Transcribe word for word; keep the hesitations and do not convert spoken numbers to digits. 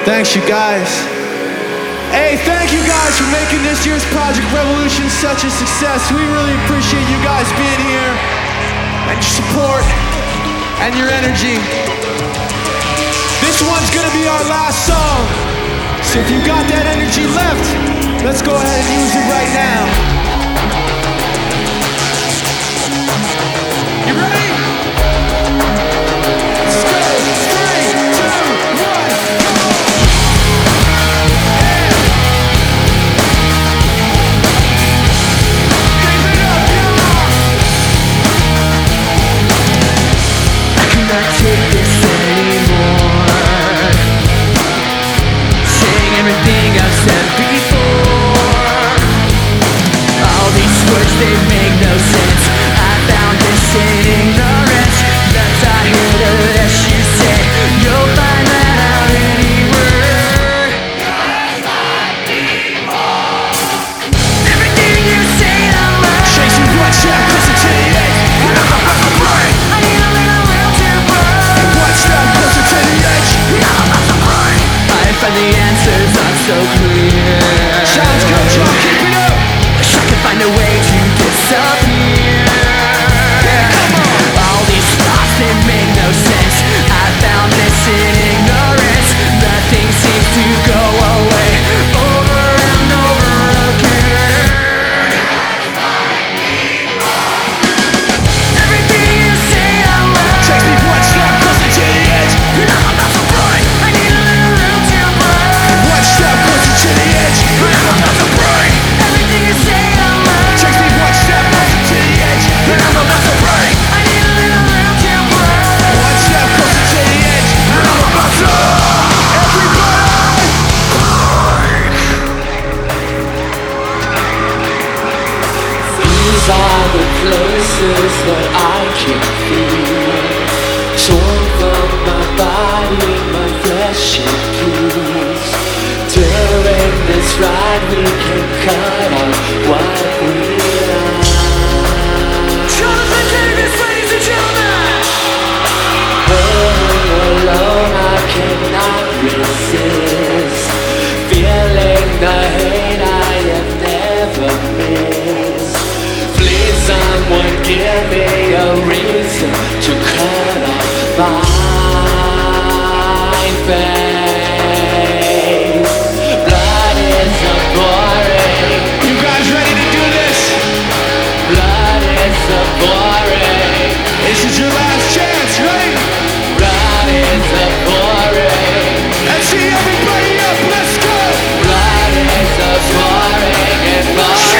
Thanks, you guys. Hey, thank you guys for making this year's Project Revolution such a success. We really appreciate you guys being here and your support and your energy. This one's gonna be our last song. So if you got that energy left, let's go ahead and use it right now. You ready? Let's go. Three, two, one, go. Give it up, y'all. I cannot take this anymore. Saying everything I've said before. All these words, they make no sense. I found this in ignorance. That's I hear the less you say. You'll find that out anywhere. Everything you say I'm right. Chasing blood, shot, closer to the edge. You're not about to break. I need a little room to break. One step closer to the edge. You're not about to break. I find the answers not so clear. Sounds good, y'all, keep it up. Wish I could find a way to disappear. All these thoughts, they make no sense. I found this in ignorance. Nothing seems to go away. Over and over again. Everything you say I'm right. Takes me one step closer to the edge. You're not about to break. I need a little room to break. One step closer to the edge. You're not about to break. Everything you say I'm right. Takes me one step closer to the edge. You're not about to break. I need a little room to break. One step closer to the edge. You're not about to. Everybody! These are the places that I can feel. Torn from my body, my flesh and peace. During this ride we can cut off what we are. Jonathan Davis, ladies and gentlemen. Home alone I cannot resist. Feeling the hate I have never missed. Please someone give me a reason to cut off my face. Blood is a boring. You guys ready to do this? Blood is a boring. This is your last chance, right? Blood is a boring. Let's see everybody up, let's go! Blood is a boring and boring.